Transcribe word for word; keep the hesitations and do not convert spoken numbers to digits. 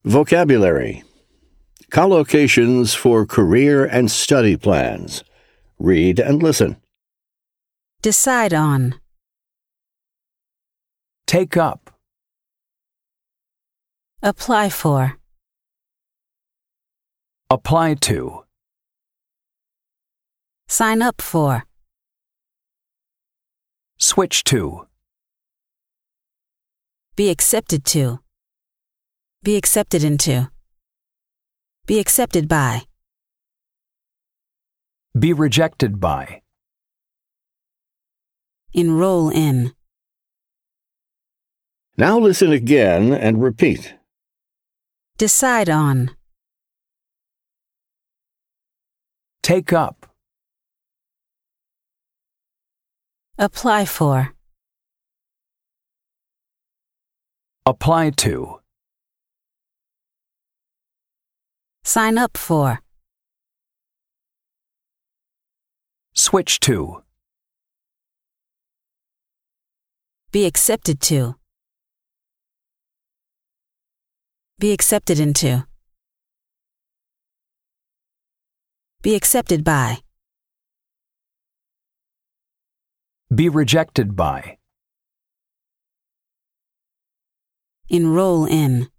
Vocabulary. Collocations for career and study plans. Read and listen. Decide on. Take up. Apply for. Apply to. Sign up for. Switch to. Be accepted to. Be accepted into. Be accepted by. Be rejected by. Enroll in. Now listen again and repeat. Decide on. Take up. Apply for. Apply to. Sign up for. Switch to. Be accepted to. Be accepted into. Be accepted by. Be rejected by. Enroll in.